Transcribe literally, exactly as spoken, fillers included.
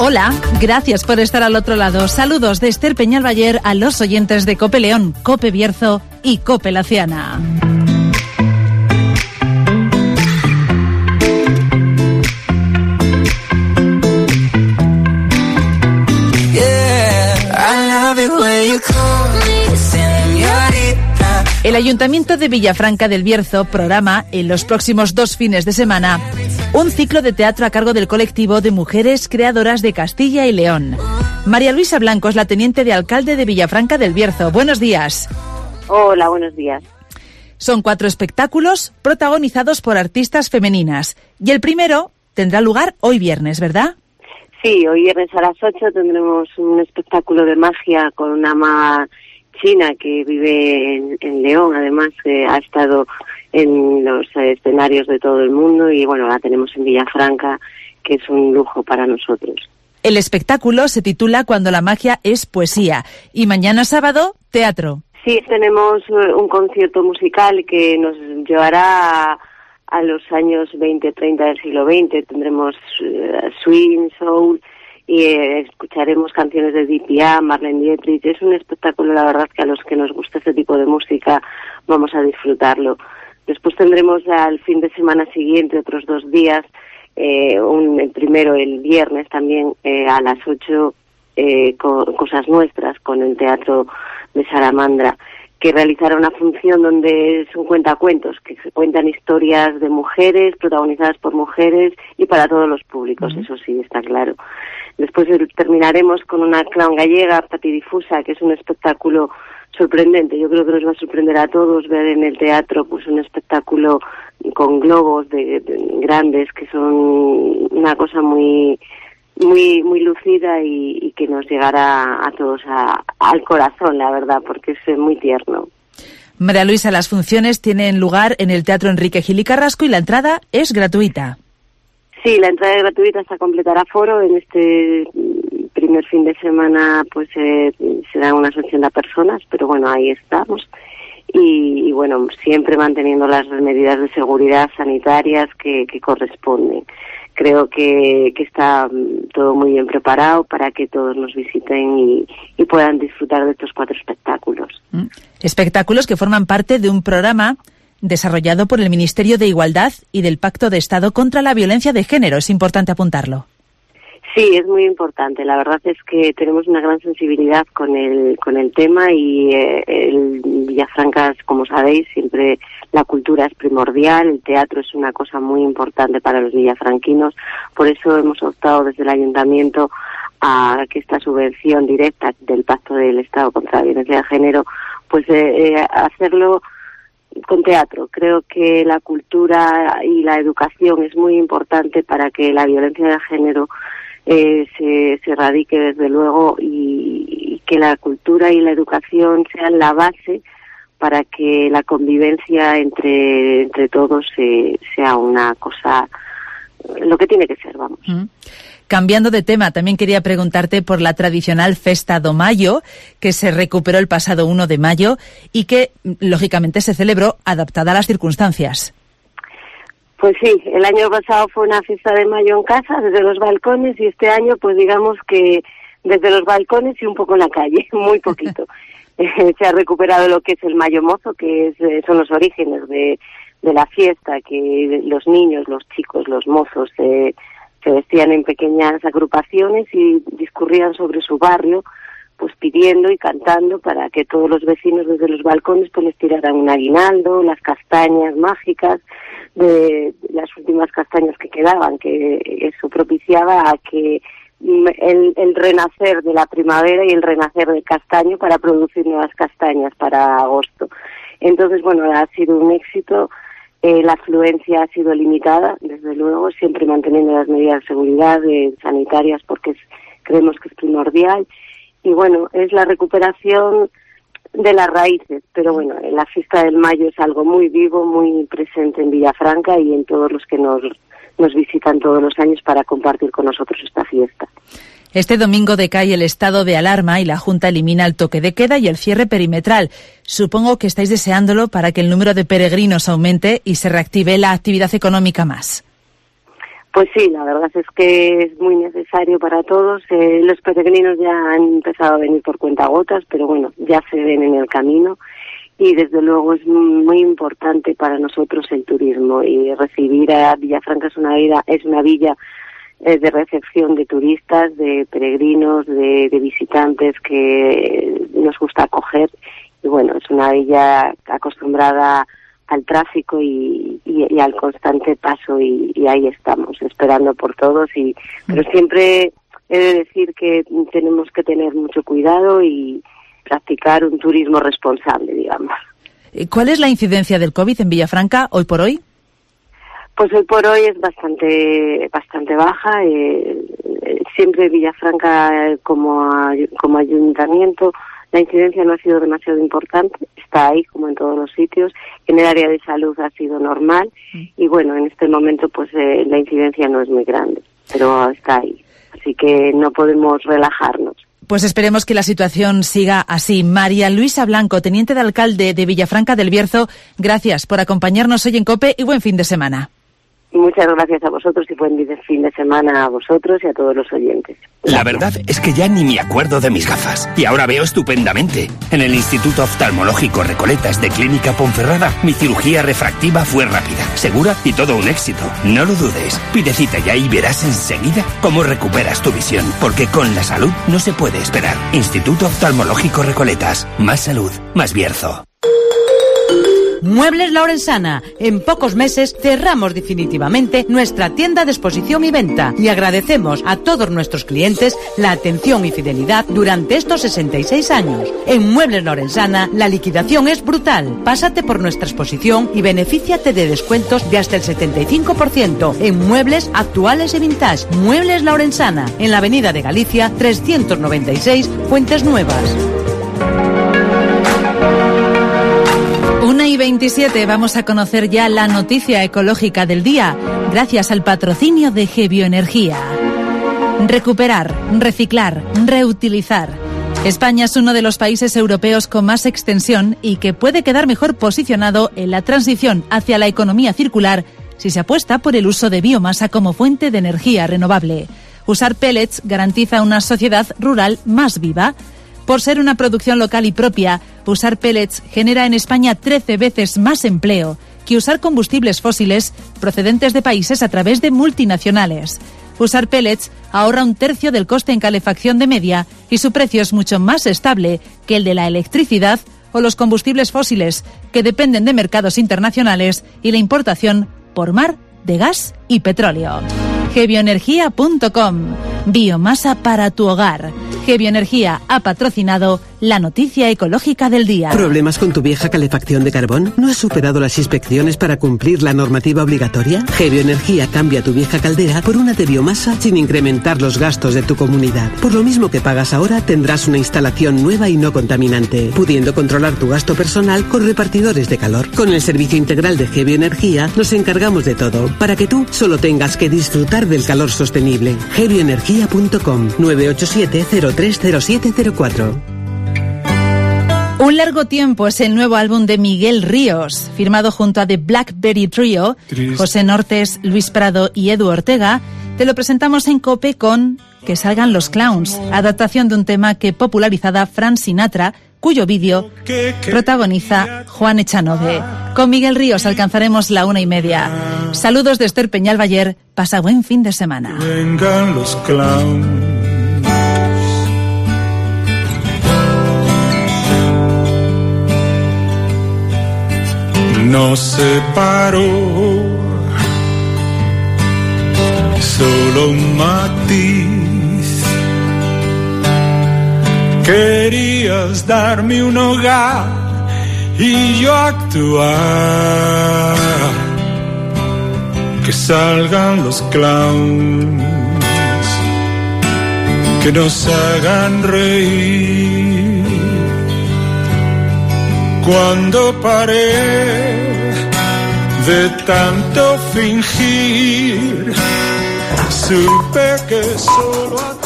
Hola, gracias por estar al otro lado. Saludos de Esther Peñalbayer a los oyentes de Cope León, Cope Bierzo y Cope Laciana. El Ayuntamiento de Villafranca del Bierzo programa en los próximos dos fines de semana un ciclo de teatro a cargo del colectivo de mujeres creadoras de Castilla y León. María Luisa Blanco es la teniente de alcalde de Villafranca del Bierzo. Buenos días. Hola, buenos días. Son cuatro espectáculos protagonizados por artistas femeninas y el primero tendrá lugar hoy viernes, ¿verdad? Sí, hoy viernes a las ocho tendremos un espectáculo de magia con una ama china que vive en, en León, además eh, ha estado en los escenarios de todo el mundo y bueno, la tenemos en Villafranca, que es un lujo para nosotros. El espectáculo se titula Cuando la magia es poesía y mañana sábado, teatro. Sí, tenemos un concierto musical que nos llevará a, a los años veinte, treinta del siglo veinte. Tendremos uh, swing, soul y eh, escucharemos canciones de D P A, Marlene Dietrich. Es un espectáculo, la verdad, que a los que nos gusta este tipo de música vamos a disfrutarlo. Después tendremos al fin de semana siguiente otros dos días, eh, un, el primero el viernes también eh, a las ocho, eh, co- Cosas Nuestras con el Teatro de Salamandra, que realizará una función donde son cuentacuentos, que se cuentan historias de mujeres, protagonizadas por mujeres y para todos los públicos, uh-huh. Eso sí, está claro. Después terminaremos con una clown gallega, Patidifusa, que es un espectáculo sorprendente. Yo creo que nos va a sorprender a todos ver en el teatro pues un espectáculo con globos de, de grandes, que son una cosa muy muy muy lucida y, y que nos llegará a todos a, al corazón, la verdad, porque es muy tierno. María Luisa, las funciones tienen lugar en el Teatro Enrique Gil y Carrasco y la entrada es gratuita. Sí, la entrada es gratuita hasta completar aforo. En este primer fin de semana pues eh, serán unas ochenta personas, pero bueno, ahí estamos. Y, y bueno, siempre manteniendo las medidas de seguridad sanitarias que, que corresponden. Creo que, que está todo muy bien preparado para que todos nos visiten y, y puedan disfrutar de estos cuatro espectáculos. Espectáculos que forman parte de un programa desarrollado por el Ministerio de Igualdad y del Pacto de Estado contra la Violencia de Género. Es importante apuntarlo. Sí, es muy importante. La verdad es que tenemos una gran sensibilidad con el con el tema y eh, el Villafranca, como sabéis, siempre la cultura es primordial, el teatro es una cosa muy importante para los villafranquinos. Por eso hemos optado desde el Ayuntamiento a que esta subvención directa del Pacto del Estado contra la Violencia de Género, pues eh, eh, hacerlo con teatro. Creo que la cultura y la educación es muy importante para que la violencia de género Eh, se, se erradique desde luego y, y que la cultura y la educación sean la base para que la convivencia entre entre todos se, sea una cosa, lo que tiene que ser, vamos. Mm. Cambiando de tema, también quería preguntarte por la tradicional Festa do Mayo, que se recuperó el pasado uno de mayo y que, lógicamente, se celebró adaptada a las circunstancias. Pues sí, el año pasado fue una fiesta de mayo en casa, desde los balcones, y este año, pues digamos que desde los balcones y un poco en la calle, muy poquito. Se ha recuperado lo que es el Mayo Mozo, que es, son los orígenes de, de la fiesta, que los niños, los chicos, los mozos eh, se vestían en pequeñas agrupaciones y discurrían sobre su barrio, pues pidiendo y cantando para que todos los vecinos desde los balcones pues les tiraran un aguinaldo, las castañas mágicas, de las últimas castañas que quedaban, que eso propiciaba a que el, el renacer de la primavera y el renacer del castaño para producir nuevas castañas para agosto. Entonces, bueno, ha sido un éxito. Eh, la afluencia ha sido limitada, desde luego, siempre manteniendo las medidas de seguridad eh, sanitarias, porque es, creemos que es primordial. Y bueno, es la recuperación de las raíces, pero bueno, la fiesta del mayo es algo muy vivo, muy presente en Villafranca y en todos los que nos, nos visitan todos los años para compartir con nosotros esta fiesta. Este domingo decae el estado de alarma y la Junta elimina el toque de queda y el cierre perimetral. Supongo que estáis deseándolo para que el número de peregrinos aumente y se reactive la actividad económica más. Pues sí, la verdad es que es muy necesario para todos. Eh, los peregrinos ya han empezado a venir por cuentagotas, pero bueno, ya se ven en el camino. Y desde luego es muy importante para nosotros el turismo, y recibir a Villafranca es una villa, es una villa eh, de recepción de turistas, de peregrinos, de, de visitantes que nos gusta acoger. Y bueno, es una villa acostumbrada al tráfico y, y, y al constante paso, y, y ahí estamos, esperando por todos. Y pero siempre he de decir que tenemos que tener mucho cuidado y practicar un turismo responsable, digamos. ¿Cuál es la incidencia del COVID en Villafranca hoy por hoy? Pues hoy por hoy es bastante bastante baja. Eh, siempre Villafranca como, como ayuntamiento, la incidencia no ha sido demasiado importante, está ahí como en todos los sitios. En el área de salud ha sido normal y bueno, en este momento pues eh, la incidencia no es muy grande, pero está ahí. Así que no podemos relajarnos. Pues esperemos que la situación siga así. María Luisa Blanco, teniente de alcalde de Villafranca del Bierzo, gracias por acompañarnos hoy en COPE y buen fin de semana. Muchas gracias a vosotros y buen fin de semana a vosotros y a todos los oyentes. La verdad es que ya ni me acuerdo de mis gafas y ahora veo estupendamente. En el Instituto Oftalmológico Recoletas de Clínica Ponferrada, mi cirugía refractiva fue rápida, segura y todo un éxito. No lo dudes, pide cita ya y verás enseguida cómo recuperas tu visión, porque con la salud no se puede esperar. Instituto Oftalmológico Recoletas, más salud, más Bierzo. Muebles La Orensana. En pocos meses cerramos definitivamente nuestra tienda de exposición y venta y agradecemos a todos nuestros clientes la atención y fidelidad durante estos sesenta y seis años. En Muebles La Orensana la liquidación es brutal. Pásate por nuestra exposición y benefíciate de descuentos de hasta el setenta y cinco por ciento en muebles actuales y vintage. Muebles La Orensana, en la avenida de Galicia trescientos noventa y seis, Fuentes Nuevas. una y veintisiete, vamos a conocer ya la noticia ecológica del día, gracias al patrocinio de Gebioenergía. Recuperar, reciclar, reutilizar. España es uno de los países europeos con más extensión y que puede quedar mejor posicionado en la transición hacia la economía circular si se apuesta por el uso de biomasa como fuente de energía renovable. Usar pellets garantiza una sociedad rural más viva. Por ser una producción local y propia, usar pellets genera en España trece veces más empleo que usar combustibles fósiles procedentes de países a través de multinacionales. Usar pellets ahorra un tercio del coste en calefacción de media y su precio es mucho más estable que el de la electricidad o los combustibles fósiles, que dependen de mercados internacionales y la importación por mar de gas y petróleo. Gebioenergía punto com. Biomasa para tu hogar. Gebioenergía ha patrocinado la noticia ecológica del día. ¿Problemas con tu vieja calefacción de carbón? ¿No has superado las inspecciones para cumplir la normativa obligatoria? Gebioenergía cambia tu vieja caldera por una de biomasa sin incrementar los gastos de tu comunidad. Por lo mismo que pagas ahora, tendrás una instalación nueva y no contaminante, pudiendo controlar tu gasto personal con repartidores de calor. Con el servicio integral de Gebioenergía nos encargamos de todo, para que tú solo tengas que disfrutar del calor sostenible. Gebioenergía punto com. nueve ocho siete cero tres cero siete cero cuatro. Un largo tiempo es el nuevo álbum de Miguel Ríos, firmado junto a The Blackberry Trio, José Nortes, Luis Prado y Edu Ortega. Te lo presentamos en COPE con Que salgan los clowns, adaptación de un tema que popularizada Frank Sinatra, cuyo vídeo protagoniza Juan Echanove. Con Miguel Ríos alcanzaremos la una y media. Saludos de Esther Peñalbayer, pasa buen fin de semana. Vengan los clowns. No se paró, solo un matiz. Querías darme un hogar y yo actuar. Que salgan los clowns, que nos hagan reír. Cuando paré de tanto fingir, supe que solo